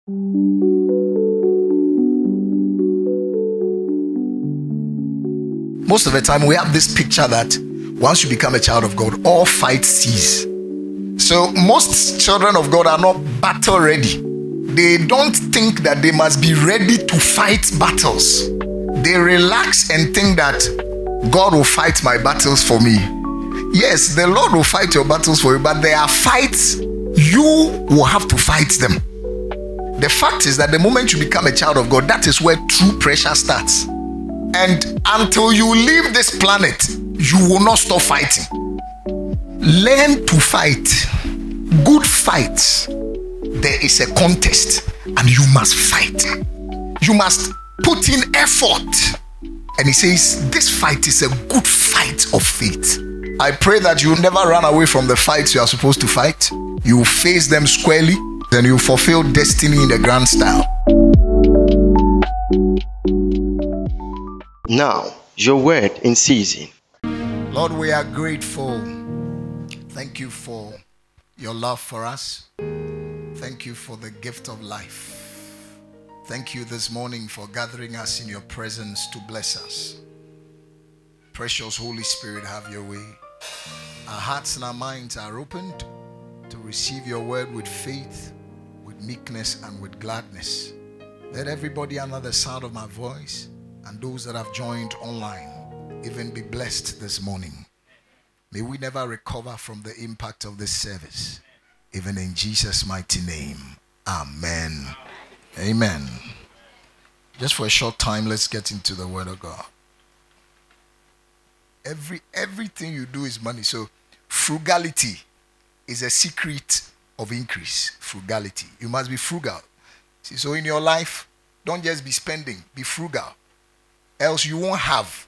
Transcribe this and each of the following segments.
Most of the time we have this picture that once you become a child of God, all fight cease. So most children of God are not battle ready. They don't think that they must be ready to fight battles. They relax and think that God will fight my battles for me. Yes, the Lord will fight your battles for you, but there are fights you will have to fight them. The fact is that the moment you become a child of God, that is where true pressure starts. And until you leave this planet, you will not stop fighting. Learn to fight. Good fights. There is a contest and you must fight. You must put in effort. And he says, this fight is a good fight of faith. I pray that you never run away from the fights you are supposed to fight. You will face them squarely, then you fulfill destiny in the grand style. Now, your word in season. Lord, we are grateful. Thank you for your love for us. Thank you for the gift of life. Thank you this morning for gathering us in your presence to bless us. Precious Holy Spirit, have your way. Our hearts and our minds are opened to receive your word with faith, with meekness, and with gladness. Let everybody under the sound of my voice and those that have joined online even be blessed this morning. May we never recover from the impact of this service. Even in Jesus' mighty name. Amen. Amen. Just for a short time, let's get into the word of God. Everything you do is money. So frugality is a secret of increase. Frugality. You must be frugal. See, so in your life, don't just be spending. Be frugal. Else you won't have.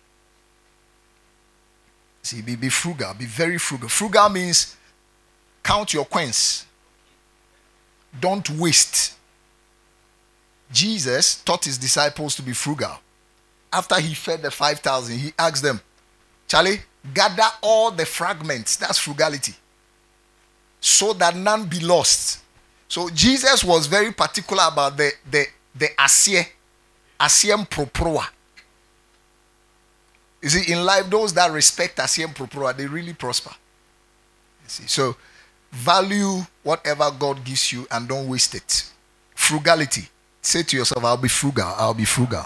See, be frugal. Be very frugal. Frugal means count your coins. Don't waste. Jesus taught his disciples to be frugal. After he fed the 5,000, he asked them, Charlie, gather all the fragments. That's frugality. So that none be lost. So Jesus was very particular about the asie, asiem proproa. You see, in life, those that respect asiem proproa, they really prosper. You see, so value whatever God gives you and don't waste it. Frugality. Say to yourself, I'll be frugal. I'll be frugal.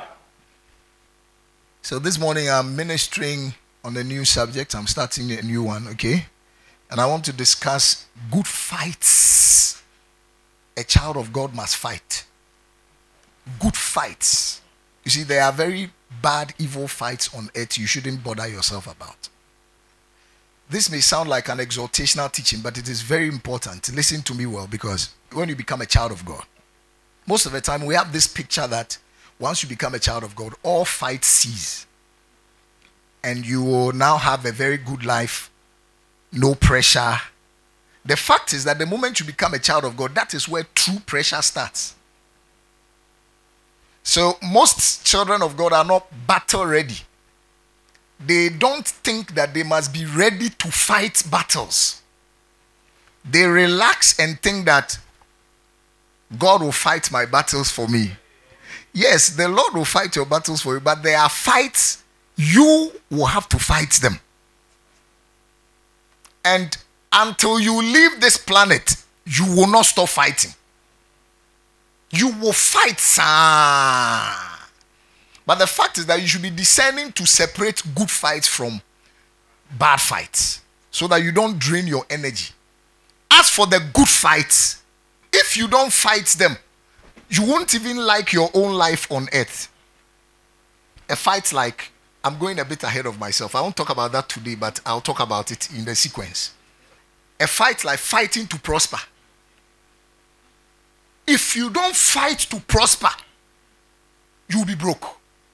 So this morning I'm ministering on a new subject. I'm starting a new one, okay? And I want to discuss good fights. A child of God must fight. Good fights. You see, there are very bad, evil fights on earth you shouldn't bother yourself about. This may sound like an exhortational teaching, but it is very important. Listen to me well, because when you become a child of God, most of the time we have this picture that once you become a child of God, all fights cease. And you will now have a very good life, no pressure. The fact is that the moment you become a child of God, that is where true pressure starts. So most children of God are not battle ready. They don't think that they must be ready to fight battles. They relax and think that God will fight my battles for me. Yes, the Lord will fight your battles for you, but there are fights you will have to fight them. And until you leave this planet, you will not stop fighting. You will fight, sir. But the fact is that you should be discerning to separate good fights from bad fights, so that you don't drain your energy. As for the good fights, if you don't fight them, you won't even like your own life on earth. A fight like, I'm going a bit ahead of myself. I won't talk about that today, but I'll talk about it in the sequence. A fight like fighting to prosper. If you don't fight to prosper, you'll be broke.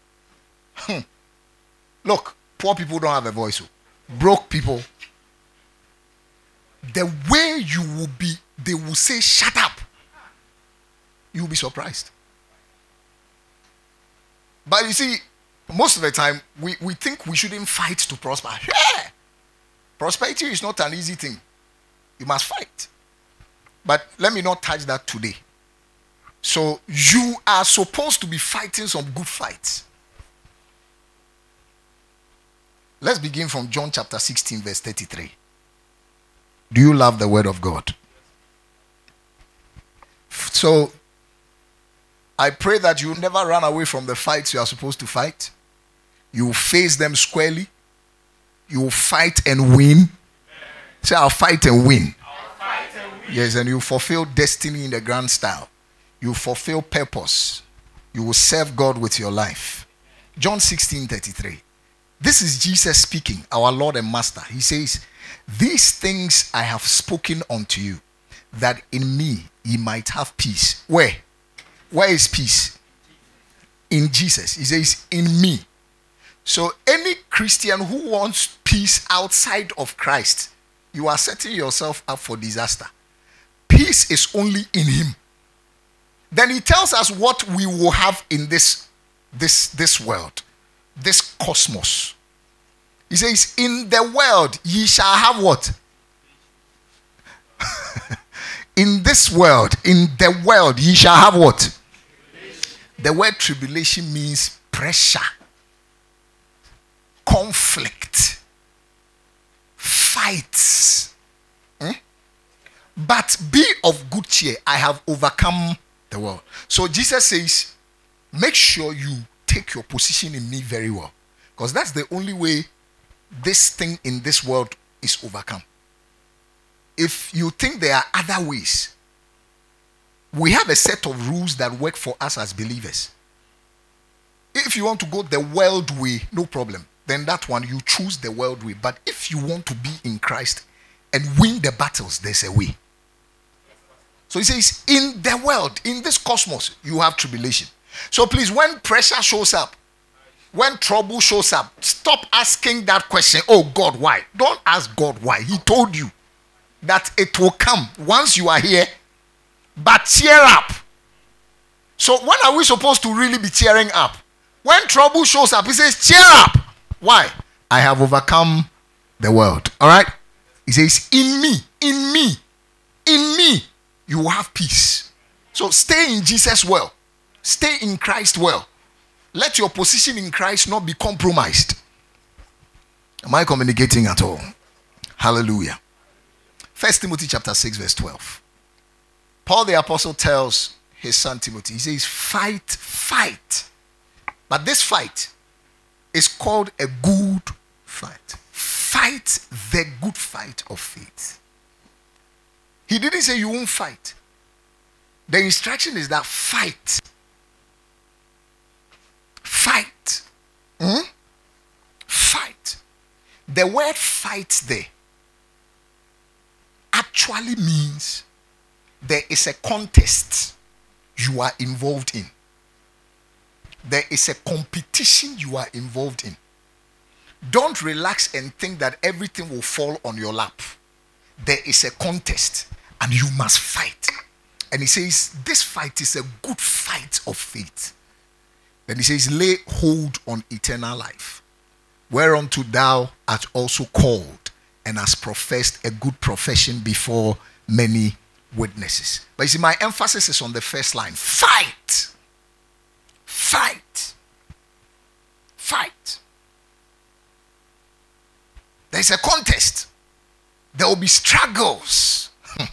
Look, poor people don't have a voice. Broke people, the way you will be, they will say, shut up. You'll be surprised. But you see, most of the time, we think we shouldn't fight to prosper. Yeah. Prosperity is not an easy thing. You must fight. But let me not touch that today. So you are supposed to be fighting some good fights. Let's begin from John chapter 16, verse 33. Do you love the word of God? So I pray that you never run away from the fights you are supposed to fight. You face them squarely. You will fight and win. Say, I'll fight and win. Yes, and you fulfill destiny in the grand style. You fulfill purpose. You will serve God with your life. John 16:33. This is Jesus speaking, our Lord and Master. He says, these things I have spoken unto you, that in me ye might have peace. Where? Where is peace? In Jesus. He says, in me. So any Christian who wants peace outside of Christ, you are setting yourself up for disaster. Peace is only in him. Then he tells us what we will have in this world, this cosmos. He says, in the world ye shall have what? In this world, in the world ye shall have what? The word tribulation means pressure, conflict, fights. But be of good cheer, I have overcome the world. So Jesus says, make sure you take your position in me very well, because that's the only way this thing in this world is overcome. If you think there are other ways, we have a set of rules that work for us as believers. If you want to go the world way, no problem. Then that one, you choose the world way. But if you want to be in Christ and win the battles, there's a way. So he says, in the world, in this cosmos, you have tribulation. So please, when pressure shows up, when trouble shows up, stop asking that question, oh God, why? Don't ask God why. He told you that it will come once you are here. But cheer up. So when are we supposed to really be cheering up? When trouble shows up, he says, cheer up. Why? I have overcome the world. All right? He says, in me, you will have peace. So stay in Jesus well. Stay in Christ well. Let your position in Christ not be compromised. Am I communicating at all? Hallelujah. 1 Timothy chapter 6 verse 12. Paul the apostle tells his son Timothy, he says, fight. But this fight is called a good fight. Fight the good fight of faith. He didn't say you won't fight. The instruction is that fight. Fight. Fight. The word fight there actually means there is a contest you are involved in. There is a competition you are involved in. Don't relax and think that everything will fall on your lap. There is a contest and you must fight. And he says, this fight is a good fight of faith. Then he says, lay hold on eternal life, whereunto thou art also called, and hast professed a good profession before many witnesses. But you see, my emphasis is on the first line. Fight. Fight. Fight. There's a contest. There will be struggles.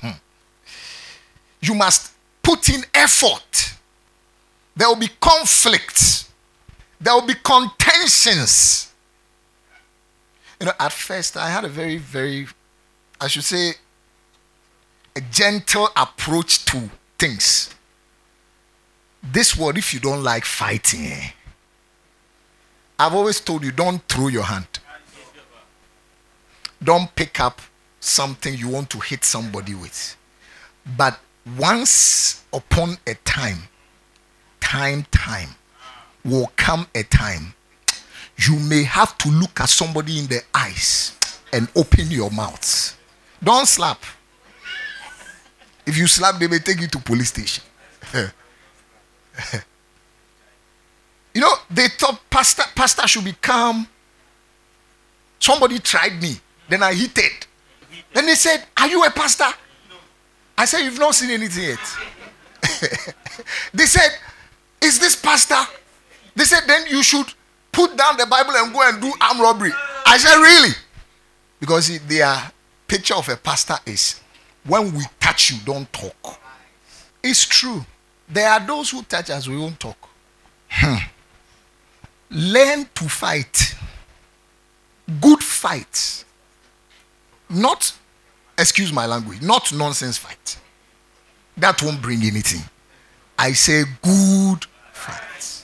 You must put in effort. There will be conflicts. There will be contentions. You know, at first I had a very, I should say, a gentle approach to things. This word, if you don't like fighting, I've always told you, don't throw your hand. Don't pick up something you want to hit somebody with. But once upon a time will come a time you may have to look at somebody in the eyes and open your mouth. Don't slap. If you slap, they may take you to police station. You know, they thought pastor should be calm. Somebody tried me. Then I hit it. Then they said, are you a pastor? I said, you've not seen anything yet. they said, is this pastor? They said, then you should put down the Bible and go and do armed robbery. I said, really? Because their picture of a pastor is, when we touch you, don't talk. It's true. There are those who touch us, we won't talk. Learn to fight. Good fights. Not, excuse my language, not nonsense fight. That won't bring anything. I say good fights.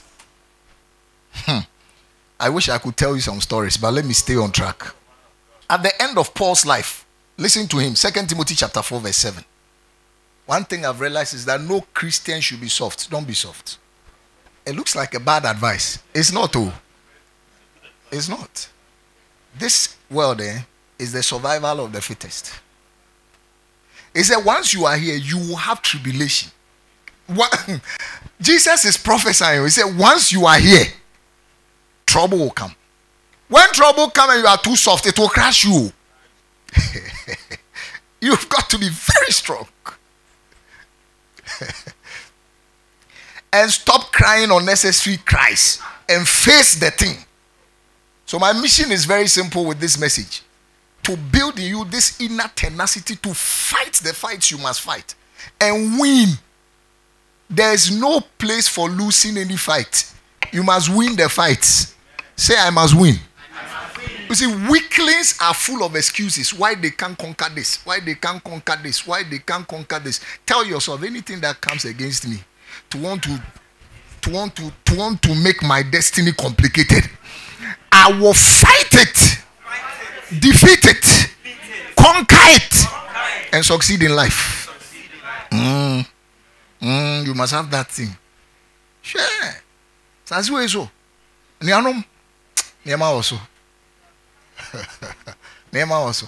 I wish I could tell you some stories, but let me stay on track. At the end of Paul's life, listen to him, 2 Timothy chapter 4 verse 7. One thing I've realized is that no Christian should be soft. Don't be soft. It looks like a bad advice. It's not, oh. It's not. This world is the survival of the fittest. He said, once you are here, you will have tribulation. Jesus is prophesying. He said, once you are here, trouble will come. When trouble comes and you are too soft, it will crush you. You've got to be very strong. And stop crying unnecessary cries and face the thing. So my mission is very simple with this message. To build in you this inner tenacity to fight the fights you must fight and win. There is no place for losing any fight. You must win the fights. Say, I must win. You see, weaklings are full of excuses why they can't conquer this, why they can't conquer this, why they can't conquer this. Tell yourself, anything that comes against me to want to make my destiny complicated, I will fight it, defeat it, conquer it, and succeed in life. You must have that thing. Sure. That's way so. Nianom, Niama also. Niama also.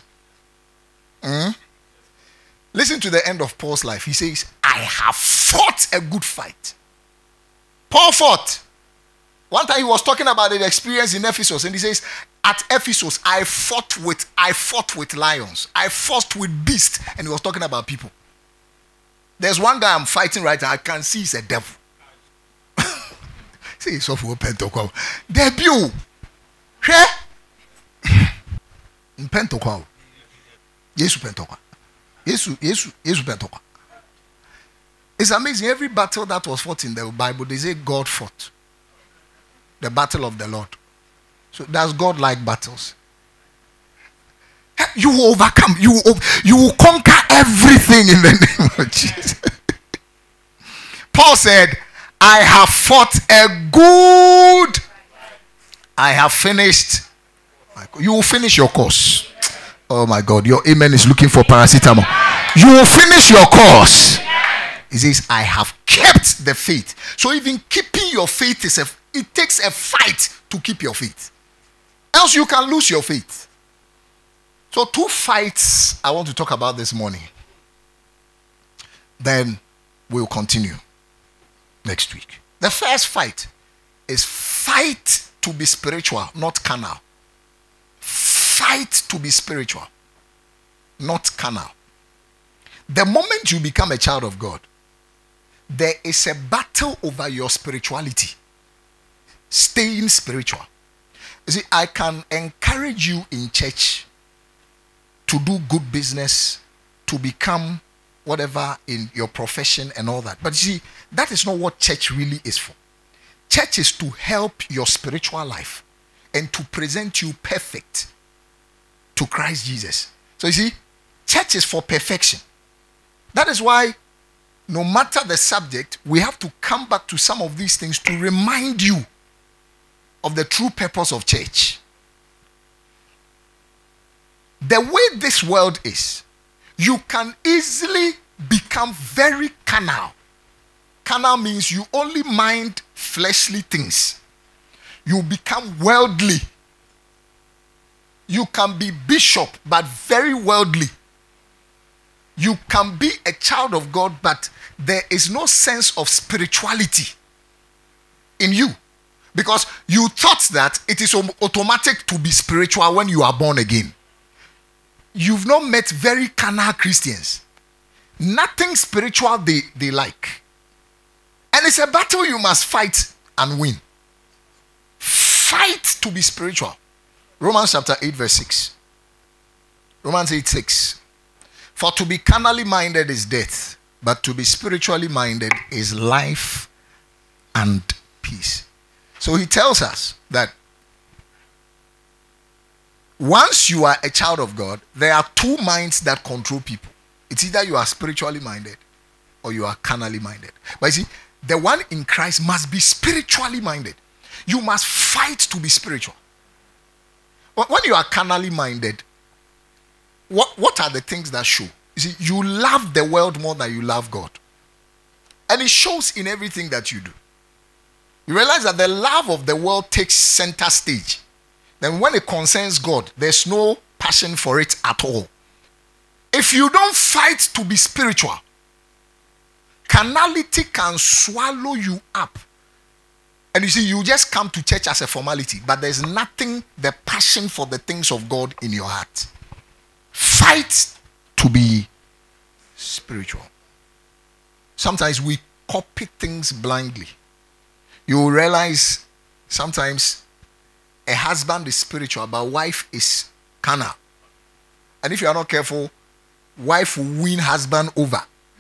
Listen to the end of Paul's life. He says, I have fought a good fight. Paul fought. One time he was talking about the experience in Ephesus, and he says, at Ephesus, I fought with lions. I fought with beasts. And he was talking about people. There's one guy I'm fighting right now. I can see he's a devil. Say so for Pentecost. Debut. Pentecost. Yes, Pentecost. Yes, Pentecost. It's amazing. Every battle that was fought in the Bible, they say God fought. The battle of the Lord. So that's God-like battles. You will overcome. You will conquer everything in the name of Jesus. Paul said, I have fought I have finished. You will finish your course. Oh my God, your amen is looking for paracetamol. You will finish your course. He says, I have kept the faith. So even keeping your faith it takes a fight to keep your faith. Else you can lose your faith. So 2 fights I want to talk about this morning. Then we'll continue next week. The first fight is fight to be spiritual, not carnal. Fight to be spiritual, not carnal. The moment you become a child of God, there is a battle over your spirituality. Staying spiritual. You see, I can encourage you in church to do good business, to become whatever in your profession and all that. But you see, that is not what church really is for. Church is to help your spiritual life and to present you perfect to Christ Jesus. So you see, church is for perfection. That is why no matter the subject, we have to come back to some of these things to remind you of the true purpose of church. The way this world is, you can easily become very carnal. Carnal means you only mind fleshly things. You become worldly. You can be bishop, but very worldly. You can be a child of God, but there is no sense of spirituality in you. Because you thought that it is automatic to be spiritual when you are born again. You've not met very carnal Christians. Nothing spiritual they like. And It's a battle you must fight and win. Fight to be spiritual. Romans chapter 8 verse 6. Romans 8:6. For to be carnally minded is death, but to be spiritually minded is life and peace. So he tells us that once you are a child of God, there are two minds that control people. It's either you are spiritually minded or you are carnally minded. But you see, the one in Christ must be spiritually minded. You must fight to be spiritual. When you are carnally minded, what are the things that show? You see, you love the world more than you love God. And it shows in everything that you do. You realize that the love of the world takes center stage. Then when it concerns God, there's no passion for it at all. If you don't fight to be spiritual, carnality can swallow you up. And you see, you just come to church as a formality, but there's nothing, the passion for the things of God in your heart. Fight to be spiritual. Sometimes we copy things blindly. You will realize sometimes a husband is spiritual, but wife is carnal. And if you are not careful, wife will win husband over.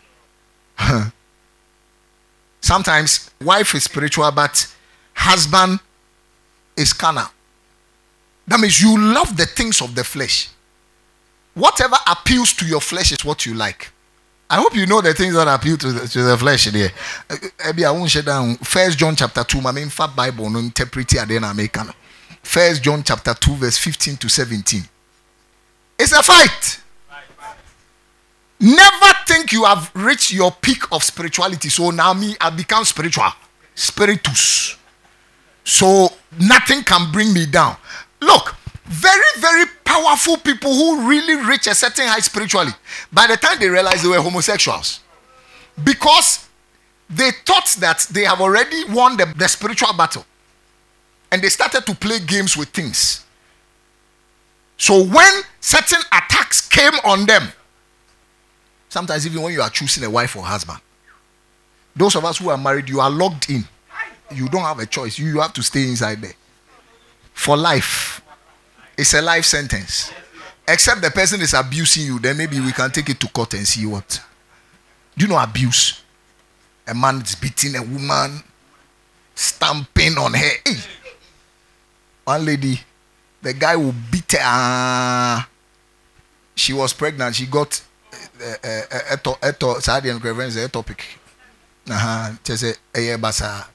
Sometimes wife is spiritual, but husband is carnal. That means you love the things of the flesh. Whatever appeals to your flesh is what you like. I hope you know the things that appeal to the flesh there. Maybe I won't share down 1 John chapter 2. My main fat Bible no interpret it then American. 1 John chapter 2 verse 15 to 17. It's a fight. Never think you have reached your peak of spirituality. So now me, I become spiritual. Spiritus. So nothing can bring me down. Look, very, very powerful people who really reach a certain height spiritually, by the time they realized they were homosexuals, because they thought that they have already won the spiritual battle, and they started to play games with things. So when certain attacks came on them, sometimes even when you are choosing a wife or husband, those of us who are married, you are locked in. You don't have a choice. You have to stay inside there for life. It's a life sentence. Except the person is abusing you, then maybe we can take it to court and see what. Do you know abuse? A man is beating a woman, stamping on her. Hey. One lady, the guy will beat her. She was pregnant. She got a topic. Just a basa.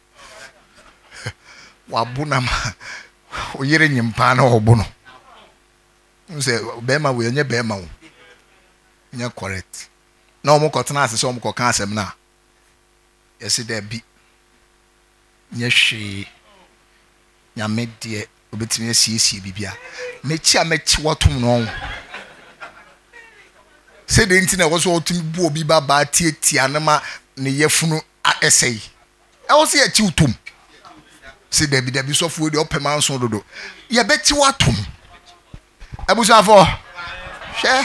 Wabuna oyere nyimpa na obono. Say bema we nye bema wo. Nye correct. Na omo kotena ase so omo koka asem na. Yesi there bi. Nye hwe. Nyame de obetimi asiesie bibia. Mechi a mechi wotum no. Say the nti na wo so otum bu obi baba tietia na ma ne yefunu essay. E wo se achi utum. Say Debbie so for the open man so dodo. Ye beti watum. Abusa for share.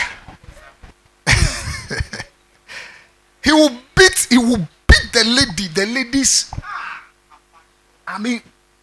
He will beat the lady, the ladies. I mean,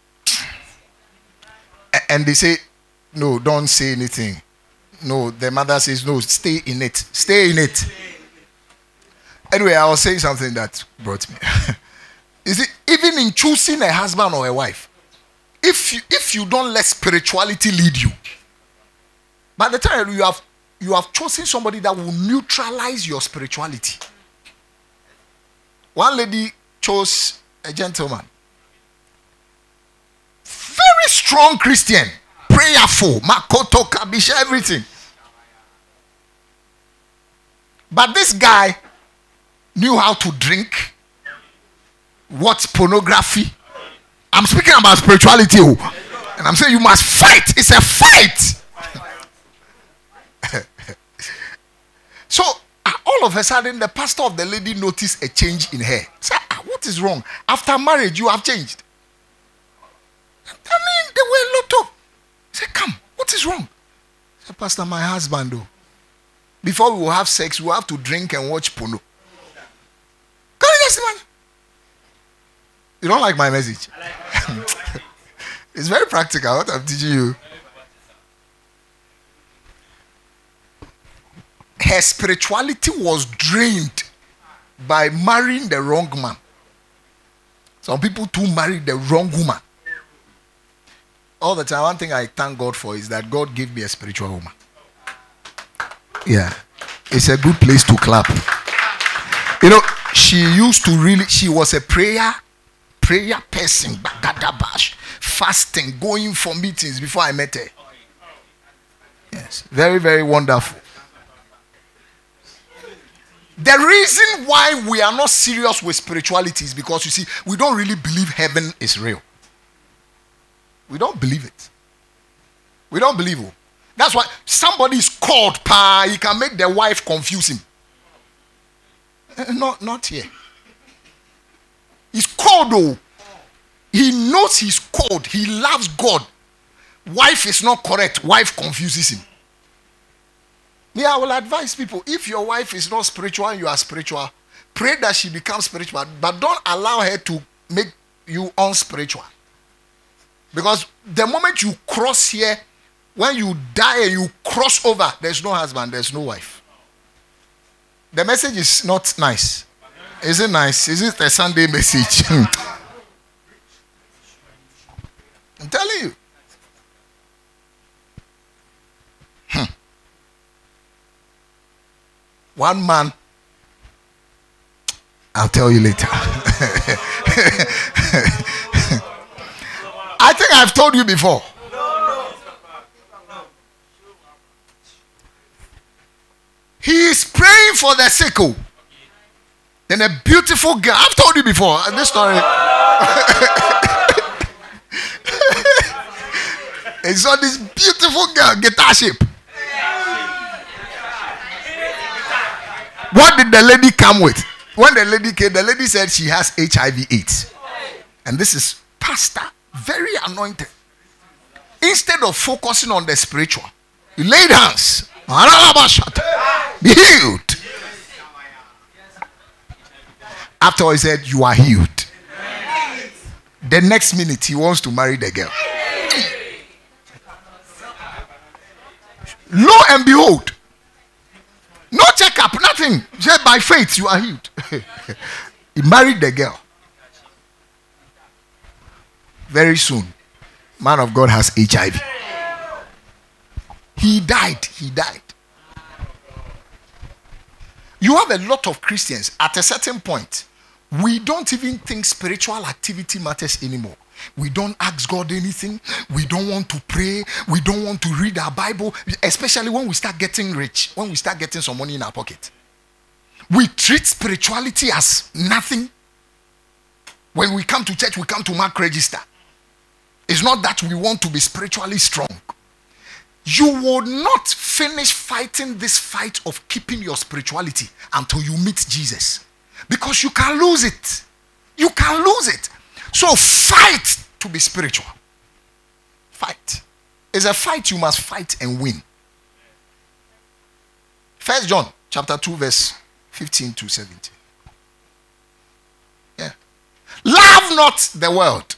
and they say, no, don't say anything. No, the mother says, no, stay in it. Stay in it. Anyway, I was saying something that brought me. Is it even in choosing a husband or a wife? If you don't let spirituality lead you, by the time you have chosen somebody that will neutralize your spirituality. One lady chose a gentleman, very strong Christian, prayerful, makoto, kabisha, everything. But this guy knew how to drink, watch pornography. I'm speaking about spirituality, and I'm saying you must fight. It's a fight. So all of a sudden, the pastor of the lady noticed a change in her. Said, what is wrong? After marriage, you have changed. I mean, there were a lot of. He said, come, what is wrong? I said, Pastor, my husband, though. Before we will have sex, we will have to drink and watch porno. Can you just imagine? You don't like my message? It's very practical what I'm teaching you. Her spirituality was drained by marrying the wrong man. Some people too married the wrong woman. All the time, one thing I thank God for is that God gave me a spiritual woman. Yeah. It's a good place to clap. You know, she was a prayer person, fasting, going for meetings before I met her. Yes. Very, very wonderful. The reason why we are not serious with spirituality is because, you see, we don't really believe heaven is real. We don't believe it. We don't believe it. That's why somebody is called, he can make the wife confuse him. Not here. He's called, though. He knows he's called. He loves God. Wife is not correct. Wife confuses him. I will advise people, if your wife is not spiritual and you are spiritual, pray that she becomes spiritual, but don't allow her to make you unspiritual. Because the moment you cross here, when you die and you cross over, there's no husband, there's no wife. The message is not nice. Is it nice? Is it a Sunday message? I'm telling you. One man, I'll tell you later. I think I've told you before. He is praying for the sick. Then a beautiful girl. I've told you before this story. He saw this beautiful girl, guitar shape. What did the lady come with? When the lady came, the lady said she has HIV/AIDS. And this is pastor, very anointed. Instead of focusing on the spiritual, he laid hands. Be healed. After he said, you are healed. The next minute, he wants to marry the girl. Lo and behold, no checkup, nothing. Just by faith, you are healed. He married the girl. Very soon, man of God has HIV. He died. You have a lot of Christians at a certain point. We don't even think spiritual activity matters anymore. We don't ask God anything. We don't want to pray. We don't want to read our Bible, especially when we start getting rich, when we start getting some money in our pocket. We treat spirituality as nothing. When we come to church, we come to mark register. It's not that we want to be spiritually strong. You will not finish fighting this fight of keeping your spirituality until you meet Jesus. Because you can lose it. You can lose it. So fight to be spiritual. Fight. It's a fight you must fight and win. 1 John chapter 2 verse 15 to 17. Yeah. Love not the world.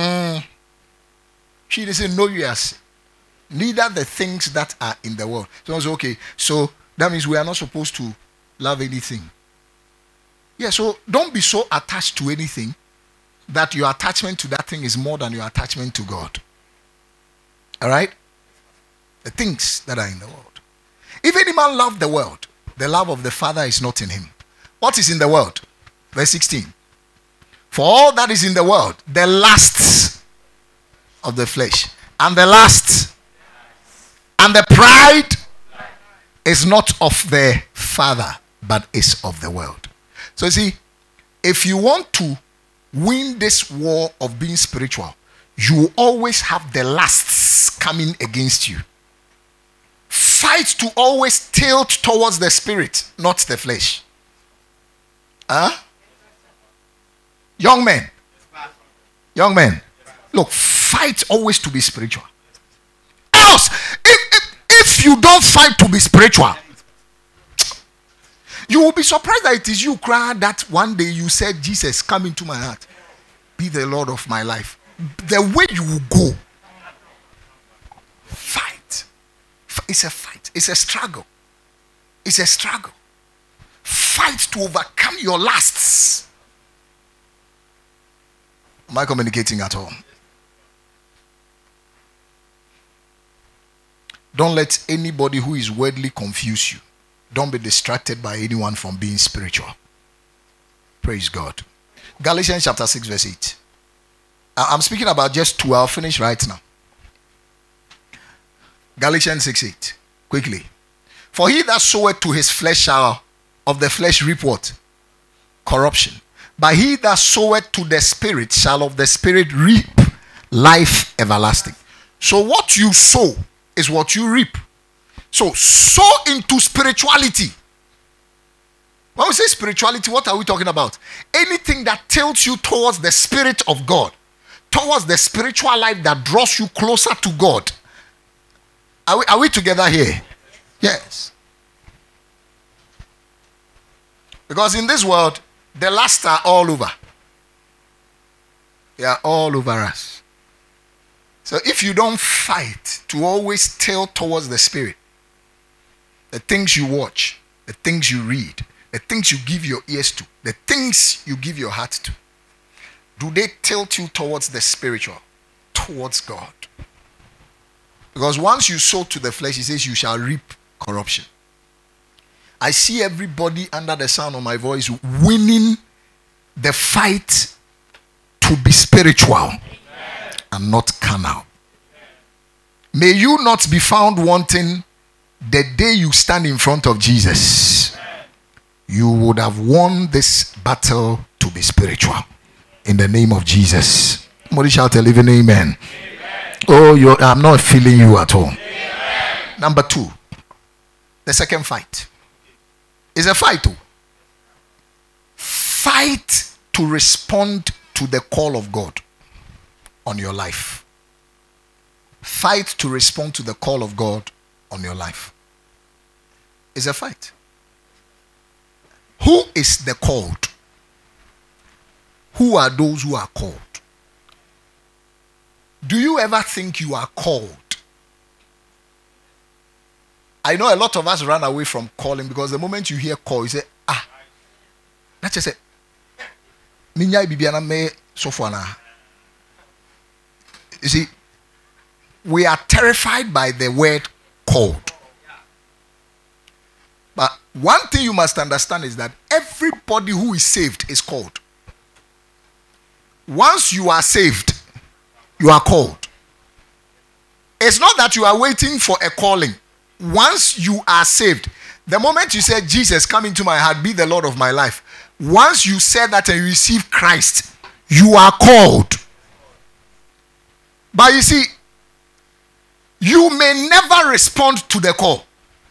She didn't say no, yes. Neither the things that are in the world. So I was okay. So that means we are not supposed to love anything. Yeah, so don't be so attached to anything that your attachment to that thing is more than your attachment to God. All right? The things that are in the world. If any man love the world, the love of the Father is not in him. What is in the world? Verse 16. For all that is in the world, the lusts of the flesh, and the lusts, and the pride is not of the Father, but is of the world. So you see, if you want to win this war of being spiritual, you always have the lusts coming against you. Fight to always tilt towards the spirit, not the flesh. Young men, look, fight always to be spiritual. Else, if you don't fight to be spiritual, you will be surprised that it is you cry that one day you said, Jesus, come into my heart. be the Lord of my life. The way you will go, fight. It's a fight. It's a struggle. It's a struggle. Fight to overcome your lusts. Am I communicating at all? Don't let anybody who is worldly confuse you. Don't be distracted by anyone from being spiritual. Praise God. Galatians chapter 6 verse 8. I'm speaking about just two. I'll finish right now. Galatians 6 8. Quickly. For he that soweth to his flesh shall of the flesh reap what? Corruption. But he that soweth to the Spirit shall of the Spirit reap life everlasting. So what you sow is what you reap. So sow into spirituality. When we say spirituality, what are we talking about? Anything that tilts you towards the Spirit of God, towards the spiritual life that draws you closer to God. Are we together here? Yes. Because in this world, the lusts are all over. They are all over us. So if you don't fight to always tilt towards the Spirit, the things you watch, the things you read, the things you give your ears to, the things you give your heart to, do they tilt you towards the spiritual, towards God? Because once you sow to the flesh, he says you shall reap corruption. I see everybody under the sound of my voice winning the fight to be spiritual and not carnal. May you not be found wanting the day you stand in front of Jesus. You would have won this battle to be spiritual. In the name of Jesus. Somebody shout a living amen. Oh, I'm not feeling you at all. Number 2. The second fight. It's a fight too. Fight to respond to the call of God on your life. Fight to respond to the call of God on your life. It's a fight. Who is the called? Who are those who are called? Do you ever think you are called? I know a lot of us run away from calling because the moment you hear call, you say, let's just say, you see, we are terrified by the word called. But one thing you must understand is that everybody who is saved is called. Once you are saved, you are called. It's not that you are waiting for a calling. Once you are saved, the moment you say, Jesus, come into my heart, be the Lord of my life. Once you say that and you receive Christ, you are called. But you see, you may never respond to the call.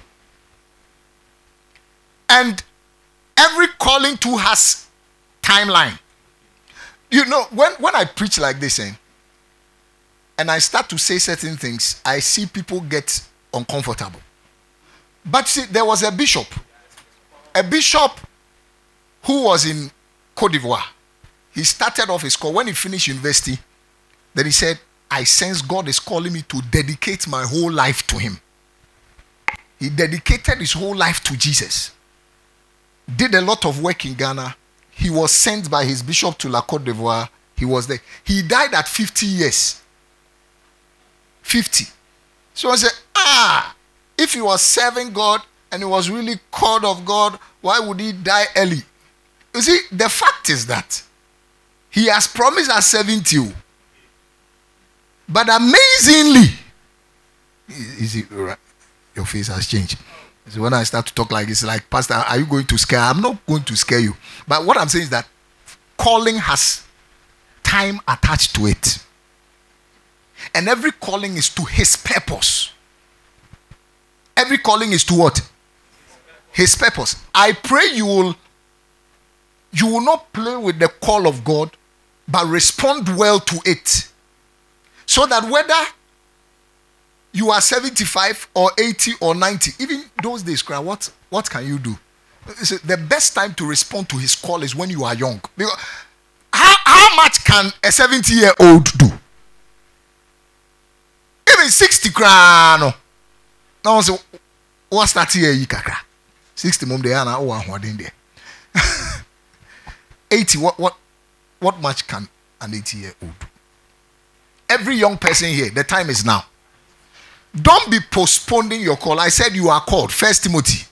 And every calling too has timeline. You know, when I preach like this, and I start to say certain things, I see people get uncomfortable. But see, there was a bishop who was in Côte d'Ivoire. He started off his call. When he finished university, then he said, I sense God is calling me to dedicate my whole life to him. He dedicated his whole life to Jesus. Did a lot of work in Ghana. He was sent by his bishop to La Côte d'Ivoire. He was there. He died at 50 years. 50. So I said, if he was serving God and he was really called of God, why would he die early? You see, the fact is that he has promised us 70. But amazingly, your face has changed. So when I start to talk like this, like, Pastor, are you going to scare? I'm not going to scare you. But what I'm saying is that calling has time attached to it. And every calling is to his purpose. Every calling is to what? His purpose. I pray you will not play with the call of God, but respond well to it. So that whether you are 75 or 80 or 90, even those days, what can you do? The best time to respond to his call is when you are young. Because How much can a 70-year-old do? Even 60 crown. Now so what's that here? 60 mom they are now. Oh, there. 80. What much can an 80-year-old do? Every young person here, the time is now. Don't be postponing your call. I said you are called. 1 Timothy.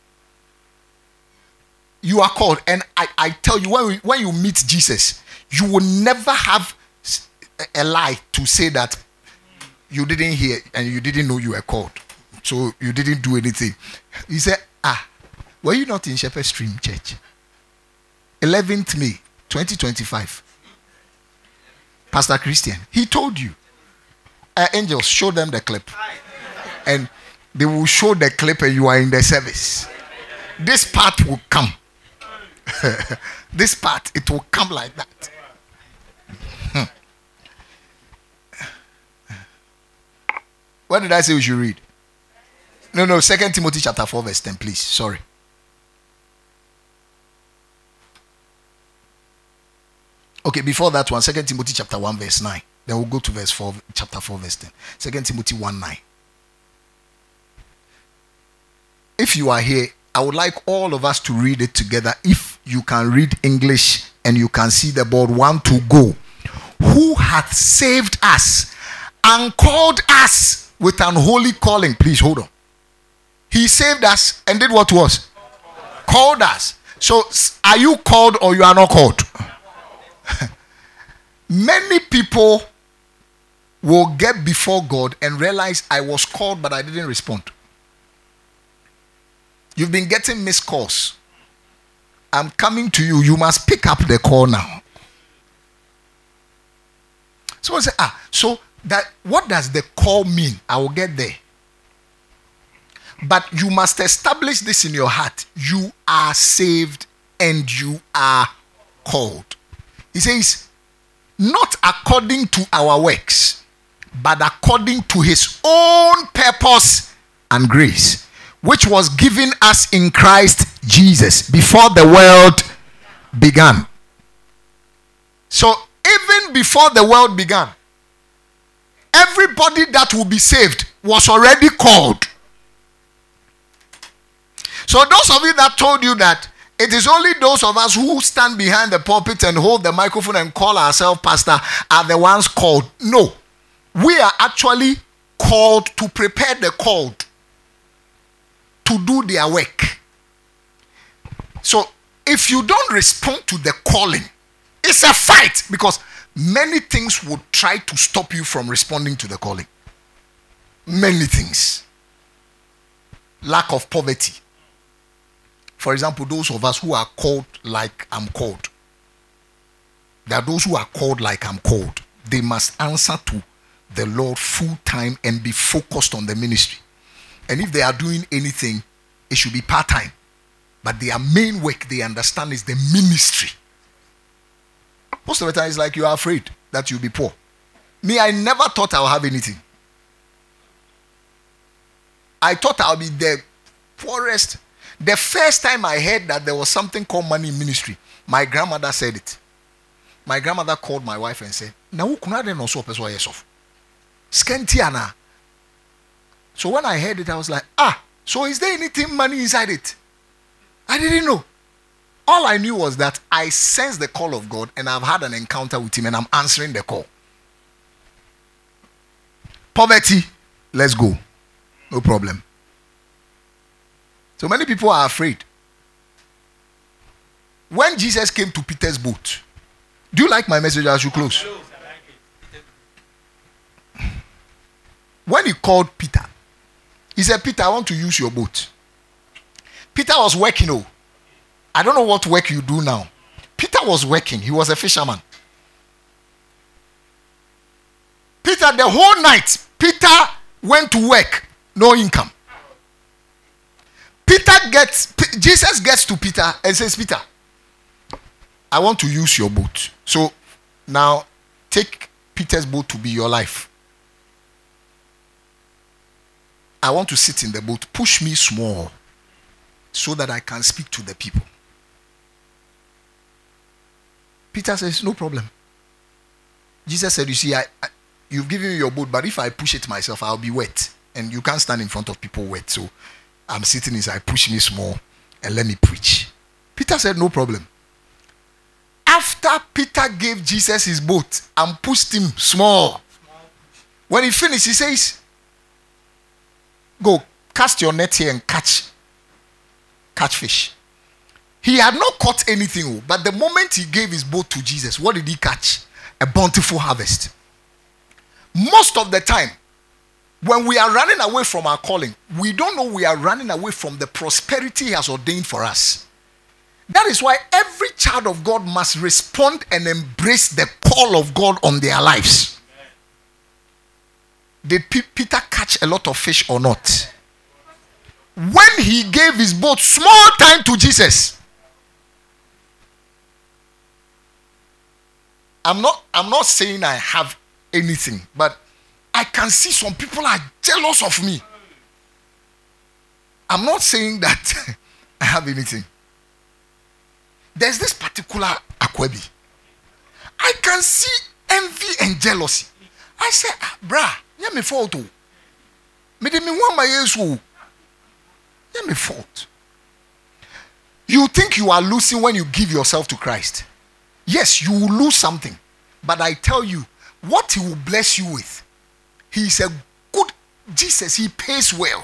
You are called. And I tell you, when you meet Jesus, you will never have a lie to say that you didn't hear and you didn't know you were called. So you didn't do anything. He said, were you not in Shepherd Stream Church? 11th May, 2025. Pastor Christian, he told you. Angels, show them the clip. And they will show the clip and you are in the service. This part will come. This part, it will come like that. What did I say we should read? No, 2 Timothy chapter 4 verse 10, please. Sorry. Okay, before that one, 2 Timothy chapter 1 verse 9. Then we'll go to verse 4, chapter 4 verse 10. 2 Timothy 1:9. If you are here, I would like all of us to read it together. If you can read English and you can see the board, 1 to go. Who hath saved us and called us with an holy calling. Please hold on. He saved us and did what was? Called us. So are you called or you are not called? Many people will get before God and realize I was called but I didn't respond. You've been getting missed calls. I'm coming to you. You must pick up the call now. Someone say, so that what does the call mean? I will get there. But you must establish this in your heart. You are saved and you are called. He says, not according to our works, but according to his own purpose and grace, which was given us in Christ Jesus before the world began. So even before the world began, everybody that will be saved was already called. So those of you that told you that it is only those of us who stand behind the pulpit and hold the microphone and call ourselves pastor are the ones called. No. We are actually called to prepare the called to do their work. So if you don't respond to the calling, it's a fight because many things would try to stop you from responding to the calling. Many things. Lack of poverty. For example, those of us who are called like I'm called. There are those who are called like I'm called. They must answer to the Lord full time and be focused on the ministry. And if they are doing anything, it should be part-time. But their main work, they understand, is the ministry. Most of the time, it's like you are afraid that you'll be poor. Me, I never thought I'll have anything. I thought I'll be the poorest. The first time I heard that there was something called money in ministry, my grandmother said it. My grandmother called my wife and said, so when I heard it, I was like, so is there anything money inside it? I didn't know. All I knew was that I sensed the call of God and I've had an encounter with him and I'm answering the call. Poverty, let's go. No problem. So many people are afraid. When Jesus came to Peter's boat, do you like my message as you close? When he called Peter, he said, Peter, I want to use your boat. Peter was working. I don't know what work you do now. Peter was working. He was a fisherman. Peter, the whole night, Peter went to work. No income. Jesus gets to Peter and says, Peter, I want to use your boat. So now take Peter's boat to be your life. I want to sit in the boat. Push me small so that I can speak to the people. Peter says, no problem. Jesus said, you see, you've given me your boat, but if I push it myself, I'll be wet. And you can't stand in front of people wet. So I'm sitting inside, push me small and let me preach. Peter said, no problem. After Peter gave Jesus his boat and pushed him small, when he finished, he says, go cast your net here and catch fish. He had not caught anything, but the moment he gave his boat to Jesus, what did he catch? A bountiful harvest. Most of the time, when we are running away from our calling, we don't know we are running away from the prosperity he has ordained for us. That is why every child of God must respond and embrace the call of God on their lives. Did Peter catch a lot of fish or not? When he gave his boat small time to Jesus, I'm not saying I have anything, but I can see some people are jealous of me. I'm not saying that I have anything. There's this particular Akwebi. I can see envy and jealousy. I say, brah, yeah me fault. Me de me want my yesu. Yeah me fault. You think you are losing when you give yourself to Christ. Yes, you will lose something. But I tell you, what he will bless you with, he is a good Jesus. He pays well.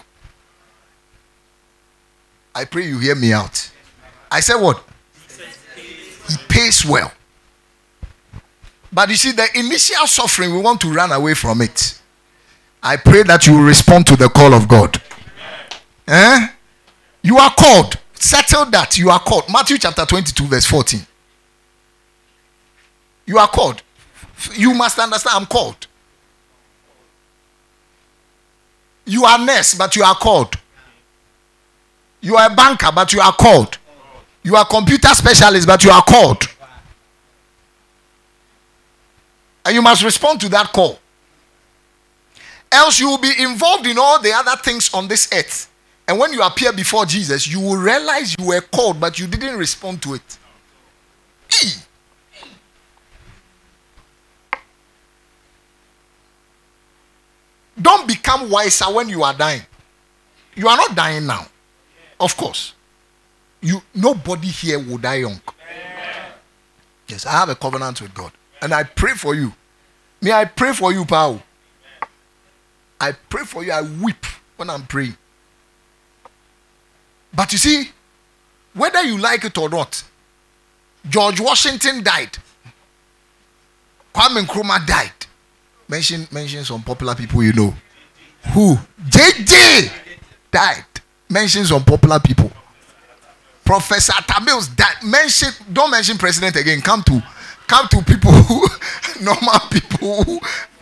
I pray you hear me out. I said what? He pays well. But you see, the initial suffering, we want to run away from it. I pray that you will respond to the call of God. You are called. Settle that. You are called. Matthew chapter 22 verse 14. You are called. You must understand, I'm called. You are a nurse, but you are called. You are a banker, but you are called. You are a computer specialist, but you are called. And you must respond to that call. Else you will be involved in all the other things on this earth. And when you appear before Jesus, you will realize you were called, but you didn't respond to it. Don't become wiser when you are dying. You are not dying now. Of course. Nobody here will die young. Yes, I have a covenant with God. And I pray for you. May I pray for you, Paul? I pray for you. I weep when I'm praying. But you see, whether you like it or not, George Washington died. Kwame Nkrumah died. Mention some popular people you know. Who? JJ died. Mention some popular people. Professor Tamils died. Don't mention president again. Come to people who normal people who.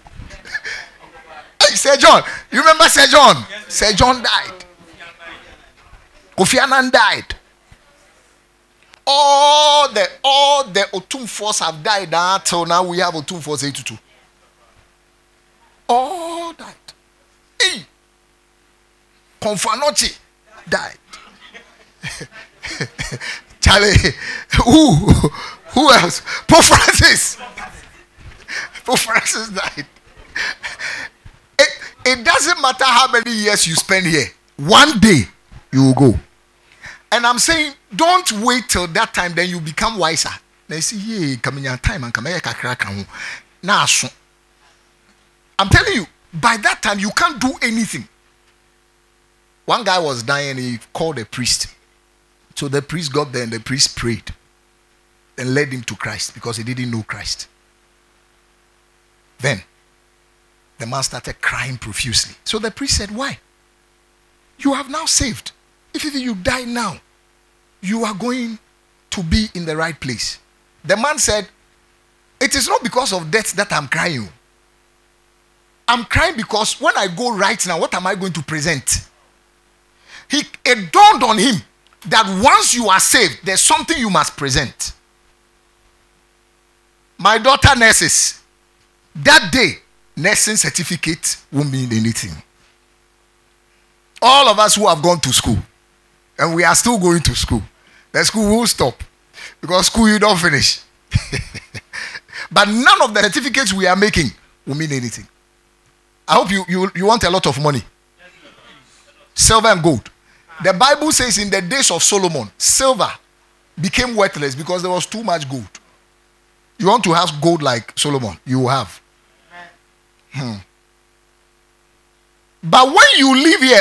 Hey, Sir John. You remember Sir John? Yes, Sir John died. Kofi Annan died. All the Otumfos have died until now. We have Otumfos 82. All died. Hey, Konfanochi died. Charlie, who else? Pope Francis. Pope Francis died. It doesn't matter how many years you spend here. One day you will go. And I'm saying, don't wait till that time, then you become wiser. They say, yeah, coming your time and come here, now. I'm telling you, by that time you can't do anything. One guy was dying, he called a priest. So the priest got there and the priest prayed and led him to Christ because he didn't know Christ. Then the man started crying profusely. So the priest said, why? You have now saved. If you die now, you are going to be in the right place. The man said, it is not because of death that I'm crying. I'm crying because when I go right now, what am I going to present? It dawned on him that once you are saved, there's something you must present. My daughter nurses. That day, nursing certificate won't mean anything. All of us who have gone to school, and we are still going to school, the school will stop. Because school you don't finish. But none of the certificates we are making will mean anything. I hope you want a lot of money. Silver and gold. The Bible says in the days of Solomon, silver became worthless because there was too much gold. You want to have gold like Solomon, you will have. But when you live here,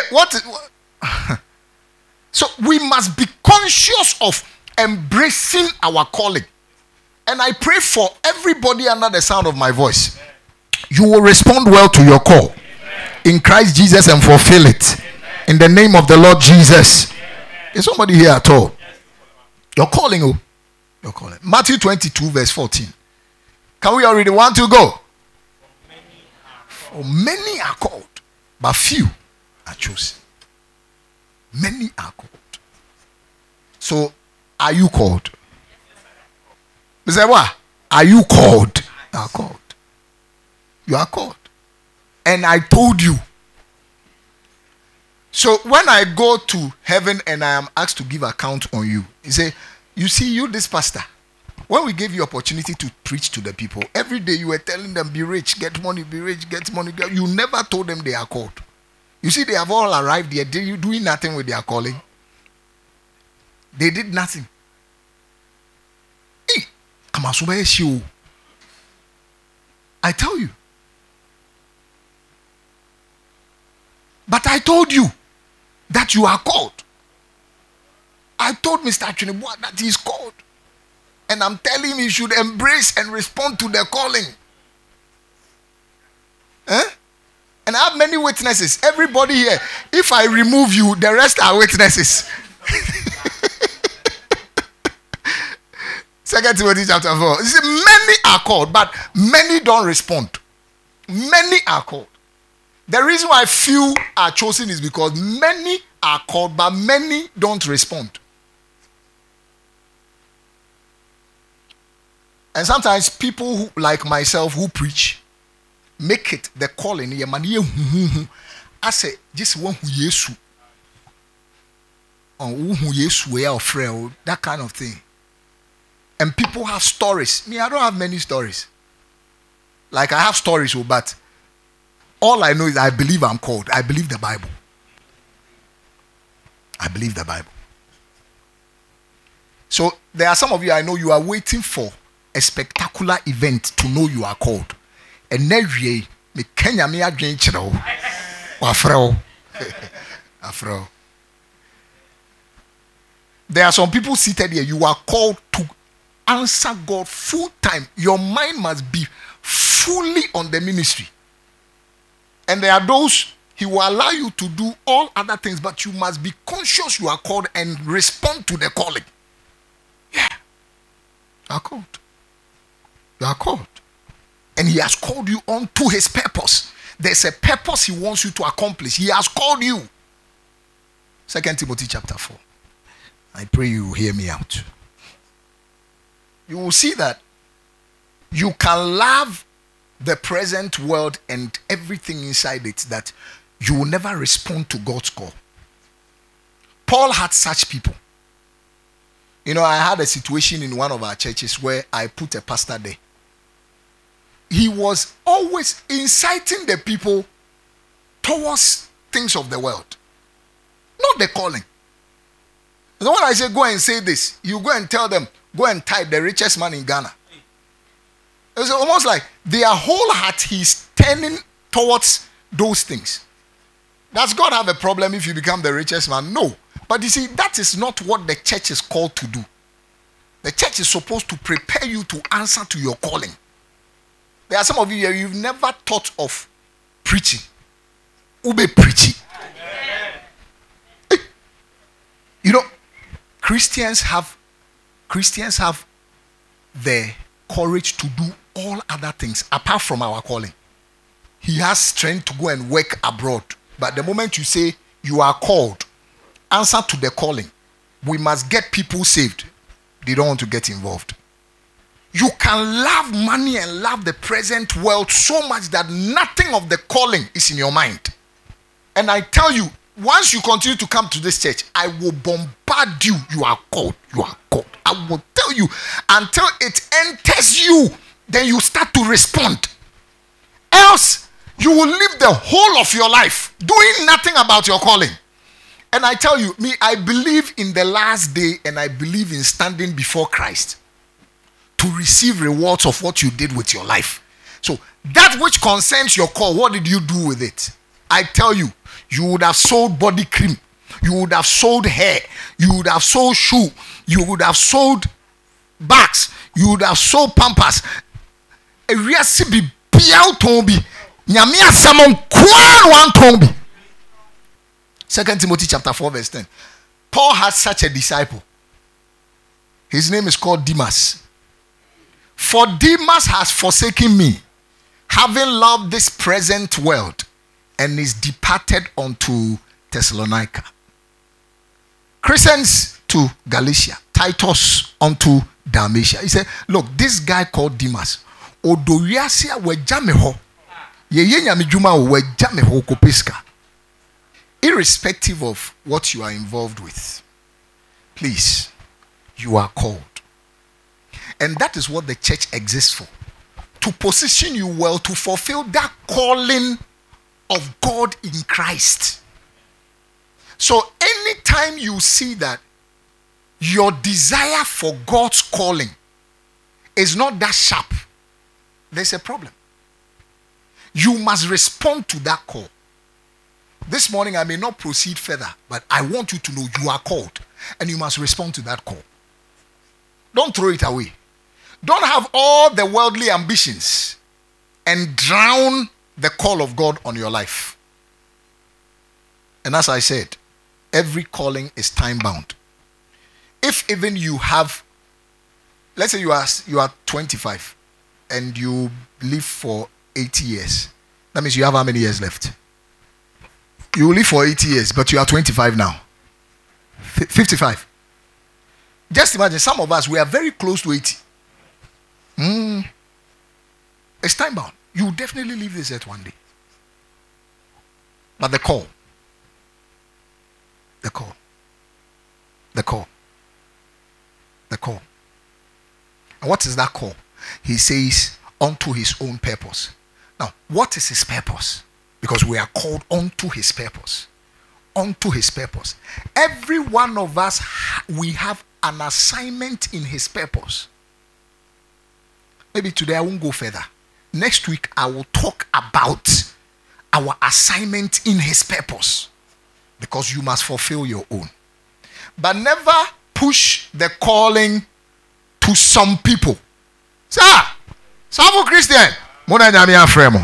so we must be conscious of embracing our calling. And I pray for everybody under the sound of my voice. You will respond well to your call in Christ Jesus and fulfill it in the name of the Lord Jesus. Is somebody here at all? You're calling. You're calling. Matthew 22 verse 14. Can we already want to go? For many are called, but few are chosen. Many are called. So, are you called? Say what? Are you called? You are called. You are called. And I told you. So when I go to heaven and I am asked to give account on you, he say, you see, you this pastor, when we gave you opportunity to preach to the people, every day you were telling them, be rich, get money, be rich, get money. You never told them they are called. You see, they have all arrived here. They doing nothing with their calling. They did nothing. I tell you. But I told you that you are called. I told Mr. Chinebua that he is called. And I'm telling him he should embrace and respond to the calling. And I have many witnesses. Everybody here, if I remove you, the rest are witnesses. 2 Timothy chapter 4. You see, many are called, but many don't respond. Many are called. The reason why few are chosen is because many are called, but many don't respond. And sometimes people who, like myself who preach, make it the calling. I say, just one who Yesu. Or who Yesu or that kind of thing. And people have stories. Me, I don't have many stories. Like I have stories, but all I know is I believe I'm called. I believe the Bible. I believe the Bible. So there are some of you I know you are waiting for a spectacular event to know you are called. And now me Kenya me adwen chiro. Wafreo. Afro. There are some people seated here. You are called to answer God full time. Your mind must be fully on the ministry. And there are those he will allow you to do all other things, but you must be conscious you are called and respond to the calling. Yeah. You are called. You are called. And he has called you on to his purpose. There's a purpose he wants you to accomplish. He has called you. 2 Timothy chapter 4. I pray you will hear me out. You will see that you can love the present world and everything inside it, that you will never respond to God's call. Paul had such people. You know, I had a situation in one of our churches where I put a pastor there. He was always inciting the people towards things of the world, not the calling. And when I say go and say this, you go and tell them, go and type the richest man in Ghana. It's almost like their whole heart he's turning towards those things. Does God have a problem if you become the richest man? No. But you see, that is not what the church is called to do. The church is supposed to prepare you to answer to your calling. There are some of you here, you've never thought of preaching. Ube preaching. You know, Christians have the courage to do all other things apart from our calling. He has strength to go and work abroad. But the moment you say you are called, answer to the calling. We must get people saved. They don't want to get involved. You can love money and love the present world so much that nothing of the calling is in your mind. And I tell you, once you continue to come to this church, I will bombard you. You are called. You are called. I will tell you until it enters you then you start to respond. Else, you will live the whole of your life doing nothing about your calling. And I tell you, I believe in the last day, and I believe in standing before Christ to receive rewards of what you did with your life. So that which concerns your call, what did you do with it? I tell you, you would have sold body cream, you would have sold hair, you would have sold shoe, you would have sold bags, you would have sold pampers. Second Timothy chapter 4 verse 10. Paul had such a disciple. His name is called Demas. For Demas has forsaken me, having loved this present world, and is departed unto Thessalonica. Crescens to Galatia, Titus unto Dalmatia. He said, look, this guy called Demas, Odoyasia wejameho, yeye nyamijuma wejameho kopeska. Irrespective of what you are involved with, please, you are called. And that is what the church exists for. To position you well to fulfill that calling of God in Christ. So anytime you see that your desire for God's calling is not that sharp, there's a problem. You must respond to that call. This morning I may not proceed further, but I want you to know you are called and you must respond to that call. Don't throw it away. Don't have all the worldly ambitions and drown the call of God on your life. And as I said, every calling is time bound. If even you have, let's say you are 25 and you live for 80 years, that means you have how many years left? You will live for 80 years, but you are 25 now. 55. Just imagine, some of us, we are very close to 80. It's time bound. You will definitely leave this earth one day. But the call. And what is that call? He says, unto his own purpose. Now, what is his purpose? Because we are called unto his purpose. Unto his purpose. Every one of us, we have an assignment in his purpose. Maybe today I won't go further. Next week I will talk about our assignment in his purpose. Because you must fulfill your own. But never push the calling to some people. Sir, some Christian. Mona nyame afremo.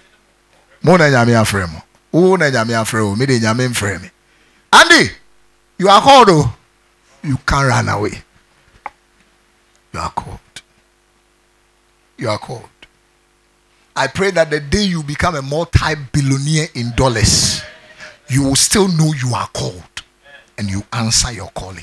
Una nyame afremo. Me de nyame mfreme. Andy, you are called. Oh. You can't run away. You are called. You are called. I pray that the day you become a multi-billionaire in dollars, you will still know you are called and you answer your calling.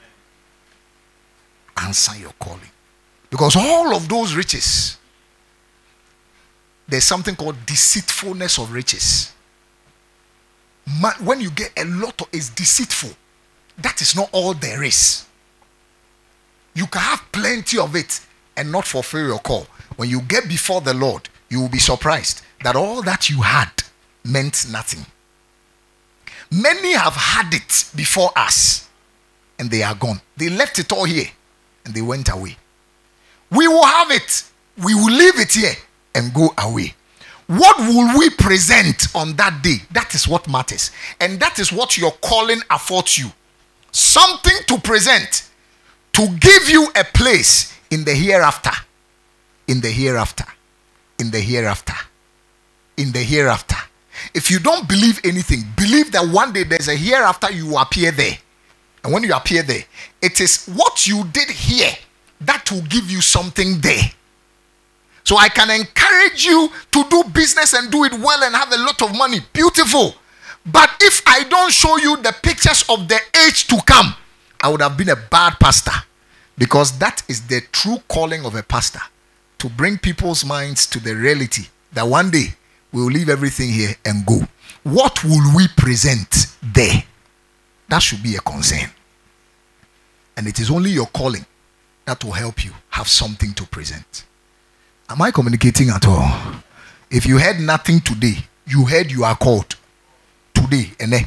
Answer your calling. Because all of those riches, there's something called deceitfulness of riches. When you get a lot of, it's deceitful. That is not all there is. You can have plenty of it and not fulfill your call. When you get before the Lord, you will be surprised that all that you had meant nothing. Many have had it before us and they are gone. They left it all here and they went away. We will have it. We will leave it here and go away. What will we present on that day? That is what matters. And that is what your calling affords you. Something to present to give you a place in the hereafter. In the hereafter. In the hereafter. In the hereafter. If you don't believe anything, believe that one day there's a hereafter, you appear there. And when you appear there, it is what you did here that will give you something there. So I can encourage you to do business and do it well and have a lot of money. Beautiful. But if I don't show you the pictures of the age to come, I would have been a bad pastor. Because that is the true calling of a pastor. To bring people's minds to the reality that one day we will leave everything here and go. What will we present there? That should be a concern. And it is only your calling that will help you have something to present. Am I communicating at all? If you heard nothing today, you heard you are called today, and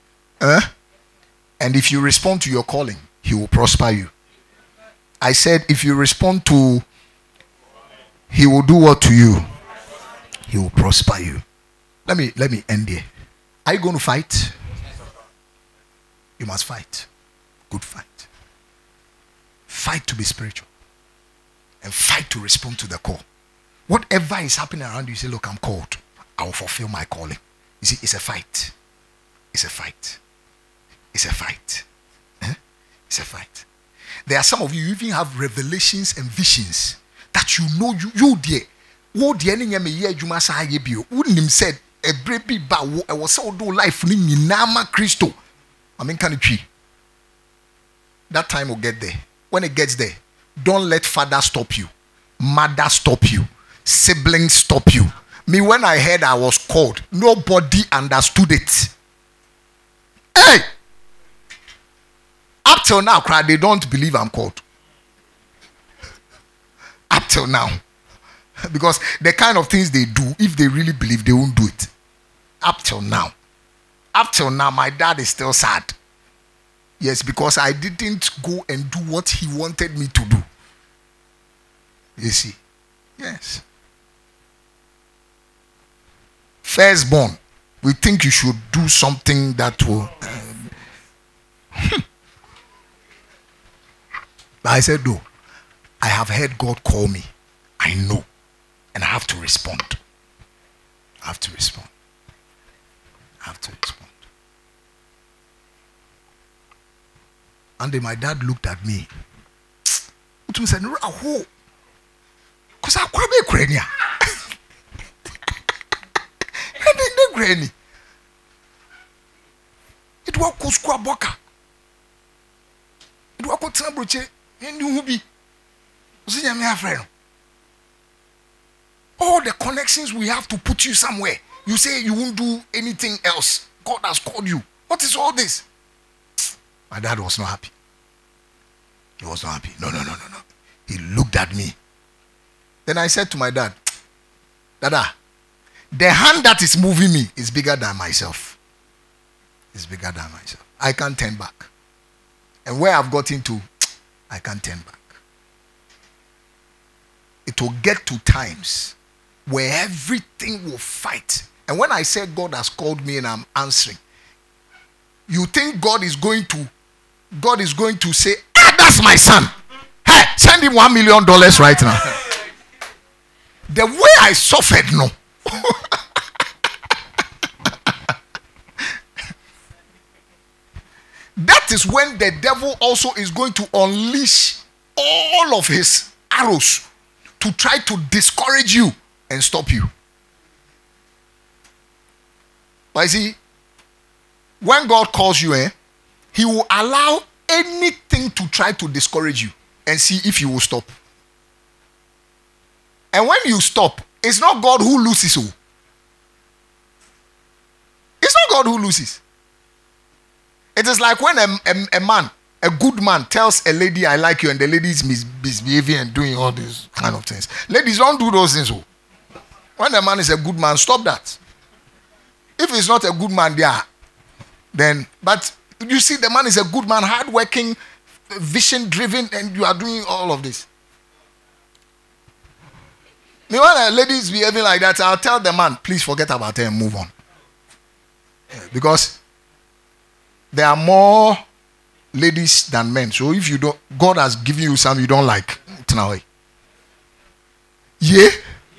if you respond to your calling, he will prosper you. I said, if you respond to, he will do what to you? He will prosper you. Let me end here. Are you going to fight? You must fight. Good fight. Fight to be spiritual. And fight to respond to the call. Whatever is happening around you, you say, look, I'm called. I will fulfill my calling. You see, it's a fight. It's a fight. It's a fight. It's a fight. There are some of you even have revelations and visions that you know you dear. What the enemy may hear you must have you. Wouldn't him said a baby ba I was so do life ni nama Christo. I mean can it? That time will get there. When it gets there, don't let father stop you, mother stop you, siblings stop you. Me, when I heard I was called, nobody understood it. Hey! Up till now, they don't believe I'm called. Up till now. Because the kind of things they do, if they really believe, they won't do it. Up till now. Up till now, my dad is still sad. Yes, because I didn't go and do what he wanted me to do. You see? Yes. Firstborn, we think you should do something that will... But I said, no. I have heard God call me. I know. And I have to respond. I have to respond. I have to respond. And then my dad looked at me. He said, no, because I'm quite a Ukrainian. Granny. It was Kuskwa Boka. It was Kotambuche, and you will be. All the connections we have to put you somewhere. You say you won't do anything else. God has called you. What is all this? My dad was not happy. He was not happy. No. He looked at me. Then I said to my dad, Dada, the hand that is moving me is bigger than myself. It's bigger than myself. I can't turn back. And where I've gotten to, I can't turn back. It will get to times where everything will fight. And when I say God has called me and I'm answering, you think God is going to say, that's my son. Hey, send him $1 million right now. The way I suffered, no. That is when the devil also is going to unleash all of his arrows to try to discourage you and stop you. But you see, when God calls you, he will allow anything to try to discourage you and see if you will stop. And when you stop, it's not God who loses. It's not God who loses. It is like when a good man tells a lady, I like you, and the lady is misbehaving and doing all these kind of things. Ladies, don't do those things. When a man is a good man, stop that. If he's not a good man, but you see, the man is a good man, hardworking, vision-driven, and you are doing all of this. When a lady is behaving like that, I'll tell the man, please forget about her and move on. Because there are more ladies than men. So if you don't, God has given you some you don't like. Yeah?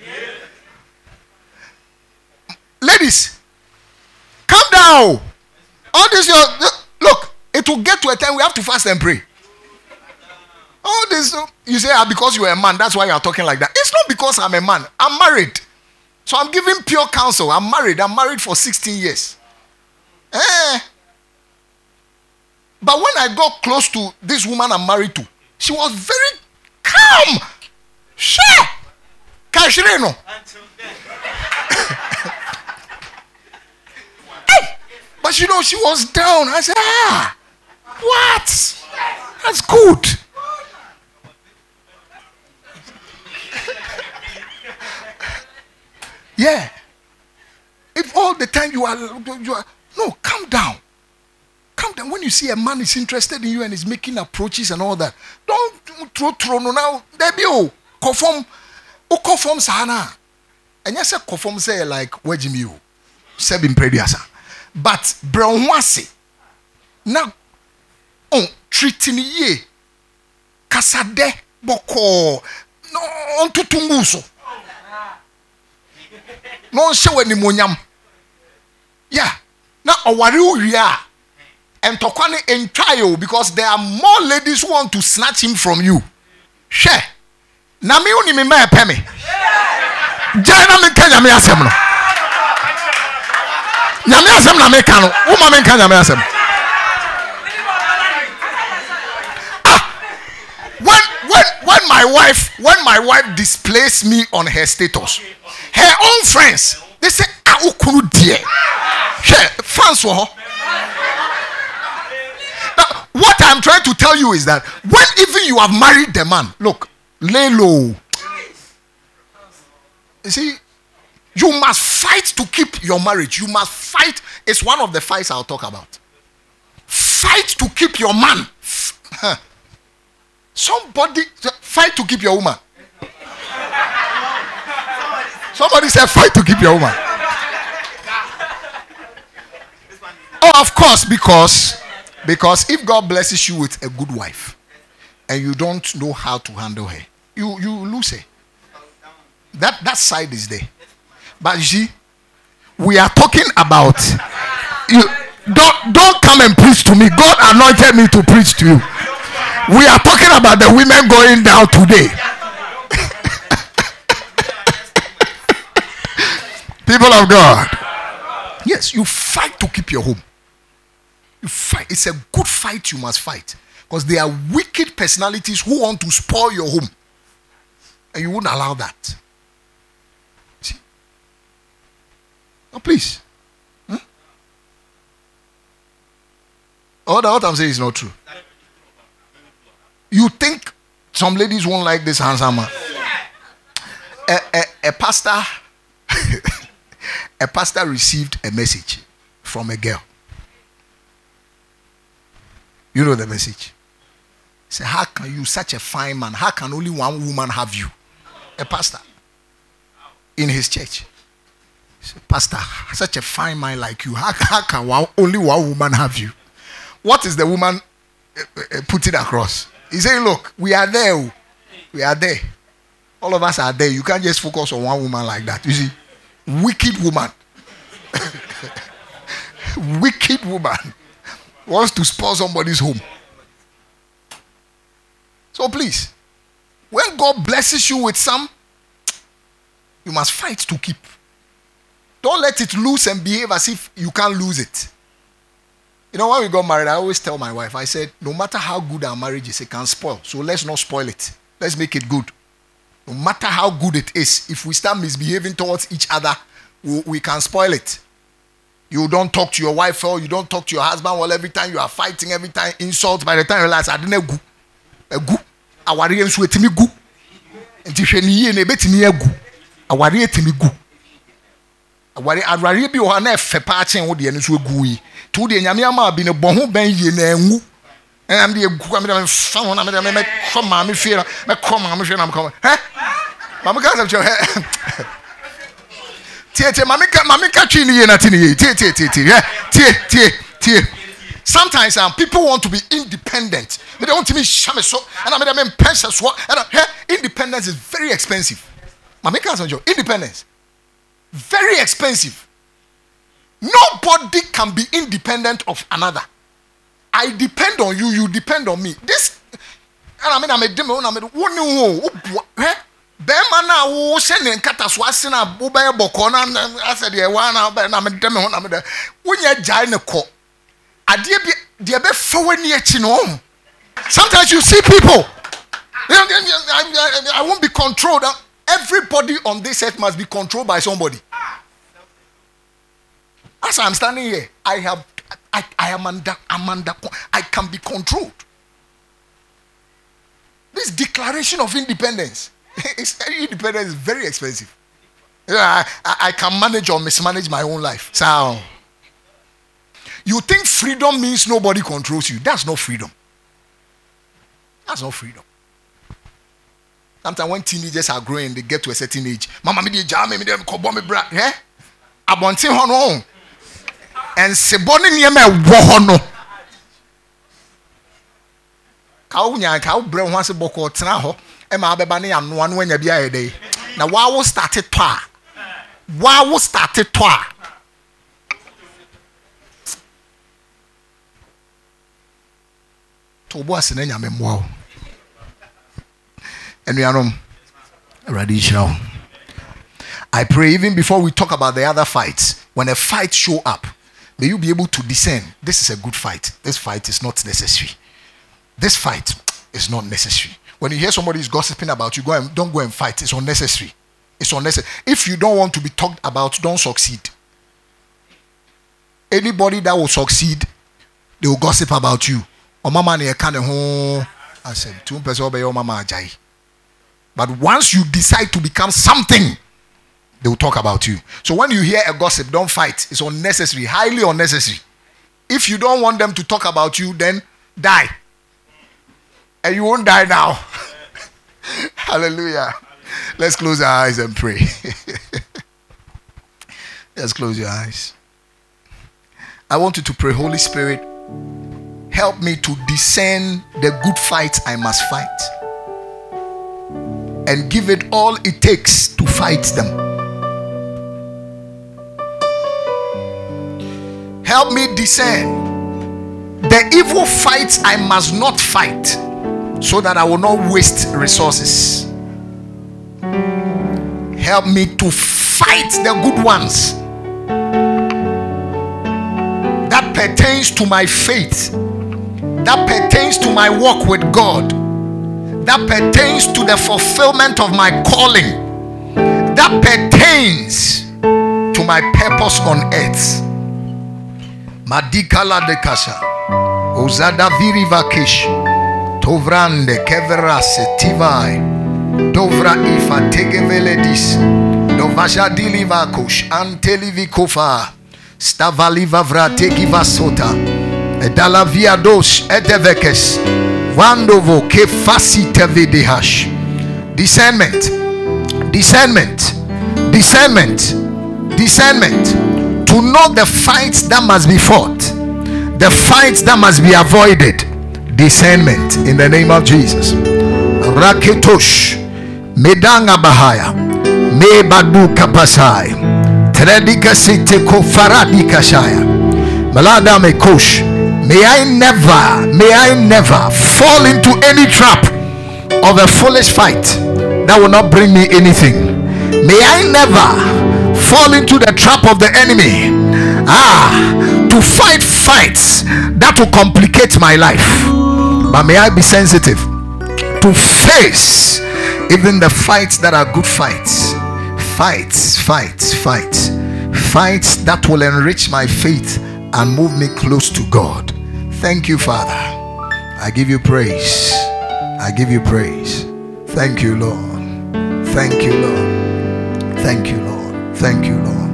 Ladies, calm down. All this, look, it will get to a time we have to fast and pray. All this, you say, because you are a man, that's why you are talking like that. It's not because I'm a man. I'm married. So I'm giving pure counsel. I'm married for 16 years. But when I got close to this woman I'm married to, she was very calm. Sure. Kashireno. But she was down. I said, what? That's good. Yeah. If all the time you are no, calm down. Calm down. When you see a man is interested in you and is making approaches and all that, don't throw no now. There be conform sana. And yes, conform say like wajimi you. Sebin prediasa. But brown wasi now treating ye kasade boko no on tutunguso no show any monyam. Yeah. Now awari uya and tokwane in trial because there are more ladies who want to snatch him from you. Share. Na mi uni mi me peme. Jana mi kanya mi asem no. Nyame asem na me ka no. Wo ma me kanya mi asem. When my wife displays me on her status, her own friends, they say, "Ah, ukunu dear." Hey, France wo. Now, what I'm trying to tell you is that when even you have married the man, look, lay low. You see, you must fight to keep your marriage. You must fight. It's one of the fights I'll talk about. Fight to keep your man. Somebody fight to keep your woman. Somebody said fight to keep your woman. Oh, of course, because if God blesses you with a good wife and you don't know how to handle her, you lose her. That side is there. But you see, we are talking about you. Don't come and preach to me. God anointed me to preach to you. We are talking about the women going down today. People of God. Yes, you fight to keep your home. You fight. It's a good fight you must fight. Because there are wicked personalities who want to spoil your home. And you wouldn't allow that. See? Oh, please. Huh? All that what I'm saying is not true. You think some ladies won't like this handsome man? A pastor a pastor received a message from a girl. You know the message. He said, how can you, such a fine man, how can only one woman have you? A pastor in his church. He said, Pastor, such a fine man like you, how can only one woman have you? What is the woman putting across? He said, look, we are there. We are there. All of us are there. You can't just focus on one woman like that. You see, wicked woman. Wicked woman wants to spoil somebody's home. So please, when God blesses you with some, you must fight to keep. Don't let it loose and behave as if you can't lose it. You know, when we got married, I always tell my wife, I said, no matter how good our marriage is, it can spoil. So let's not spoil it. Let's make it good. No matter how good it is, if we start misbehaving towards each other, we can spoil it. You don't talk to your wife or you don't talk to your husband. Well, every time you are fighting, every time insult, by the time you realize, I didn't go. A gu. I worry and sweat me gu. And if you need a bit me a gu. I worry to me gu. I'd rather be one F for patching with the end of gooey. To the Yamama been a bon ben ye name. And I'm the someone I'm going to come, mammy fear, come, I'm coming. Eh? Mamma can't have your hair. Tia, mammy catching ye, nothing ye. Tia. Sometimes people want to be independent. They don't want to be shameso, and I mean, pensions. Independence is very expensive. Mammy can't have your independence. Very expensive. Nobody can be independent of another. I depend on you, you depend on me. This, and I mean, I'm a demo, I'm a one. Bema na wo sene nkata so ase na wo be boko na ase de wa na be na me dem ho na me de wonya jai ne ko ade bi de be fa wani achi no. Sometimes you see people, I won't be controlled. Everybody on this earth must be controlled by somebody. As I'm standing here, I am under, I can be controlled. This declaration of independence, independence is very expensive. Yeah, I can manage or mismanage my own life. So, you think freedom means nobody controls you? That's not freedom. That's not freedom. Sometimes when teenagers are growing, they get to a certain age. Mama, me jam me dem kobo me bra. Eh? Abontin ho no. And seboni niema wo ho no. Ka wo nya ka wo bre ho ase boko tena ho. E ma beba ne ano anu anya bia ye dey. Na wa wo start it to a. Wa wo start it to a. To bo ase na nya me mo. I pray even before we talk about the other fights, when a fight show up, may you be able to discern, this is a good fight. This fight is not necessary. This fight is not necessary. When you hear somebody is gossiping about you, don't go and fight. It's unnecessary. It's unnecessary. If you don't want to be talked about, don't succeed. Anybody that will succeed, they will gossip about you. Oh, mama, I said, 2 person obey your mama ajay. But once you decide to become something, they will talk about you. So when you hear a gossip, don't fight. It's unnecessary, highly unnecessary. If you don't want them to talk about you, then die. And you won't die now. Hallelujah. Let's close our eyes and pray. Let's close your eyes. I want you to pray, Holy Spirit, help me to discern the good fights I must fight, and give it all it takes to fight them. Help me discern the evil fights I must not fight, so that I will not waste resources. Help me to fight the good ones that pertains to my faith, that pertains to my walk with God, that pertains to the fulfillment of my calling, that pertains to my purpose on earth. Madikala de Kasha, Ozada Viri Vakish, Tovrande Keverase Tivai, Dovra Ifa Tegeveledis, Dovasha Dilivakush, Antelivikofa, Stavaliva Vrategiva Sota, Edala Viados, Edevekes. Vandovo ke fasite videhash. Discernment, discernment, discernment, discernment. To know the fights that must be fought, the fights that must be avoided. Discernment in the name of Jesus. Raketosh, Medanga Bahaya, Me Badu Kapasai, Tredika Site Kofaradika Shaya, Malada Mekosh. May I never fall into any trap of a foolish fight that will not bring me anything. May I never fall into the trap of the enemy to fight fights that will complicate my life. But may I be sensitive to face even the fights that are good fights. Fights that will enrich my faith and move me close to God. Thank you, Father. I give you praise. I give you praise. Thank you, Lord. Thank you, Lord. Thank you, Lord. Thank you, Lord.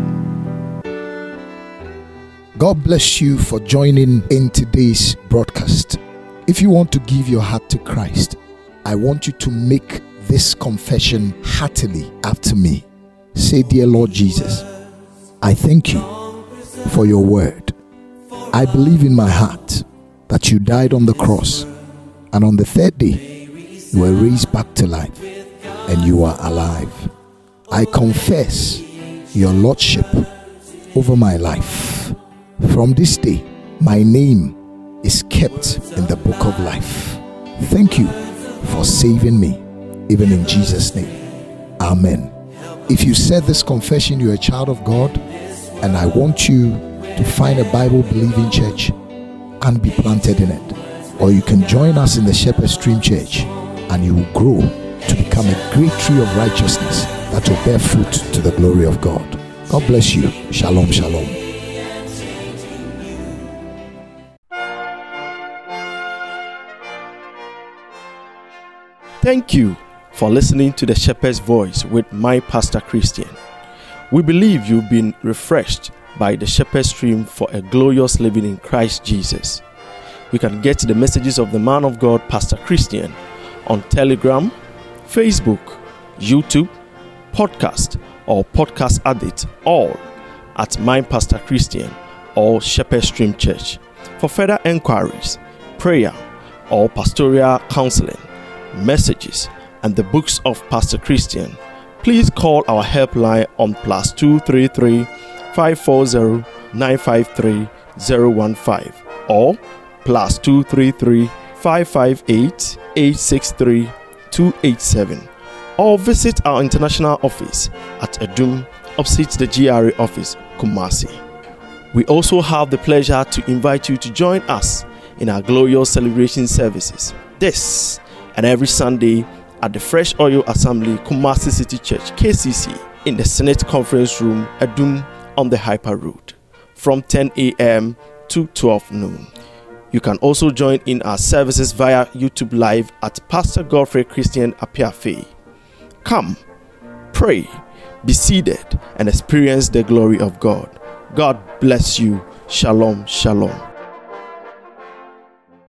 God bless you for joining in today's broadcast. If you want to give your heart to Christ, I want you to make this confession heartily after me. Say, dear Lord Jesus, I thank you for your word. I believe in my heart that you died on the cross, and on the third day you were raised back to life, and you are alive. I confess your lordship over my life. From this day, my name is kept in the book of life. Thank you for saving me, even in Jesus' name. Amen. If you said this confession, you're a child of God, and I want you to find a Bible-believing church and be planted in it. Or you can join us in the Shepherd Stream Church, and you will grow to become a great tree of righteousness that will bear fruit to the glory of God. God bless you. Shalom, shalom. Thank you for listening to the Shepherd's Voice with my Pastor Christian. We believe you've been refreshed by the Shepherd Stream for a glorious living in Christ Jesus. You can get the messages of the man of God, Pastor Christian, on Telegram, Facebook, YouTube, podcast, or podcast addict, all at My Pastor Christian or Shepherd Stream Church. For further enquiries, prayer, or pastoral counseling, messages, and the books of Pastor Christian, please call our helpline on +233 540 953 015 or +233 558 863 287, or visit our international office at Adum, opposite the GRA office, Kumasi. We also have the pleasure to invite you to join us in our glorious celebration services this and every Sunday at the Fresh Oil Assembly, Kumasi City Church, KCC, in the Senate Conference Room, Adum, on the Hyper Road, from 10 a.m. to 12 noon. You can also join in our services via YouTube Live at Pastor Godfrey Christian Apiafe. Come, pray, be seated, and experience the glory of God. God bless you. Shalom, shalom.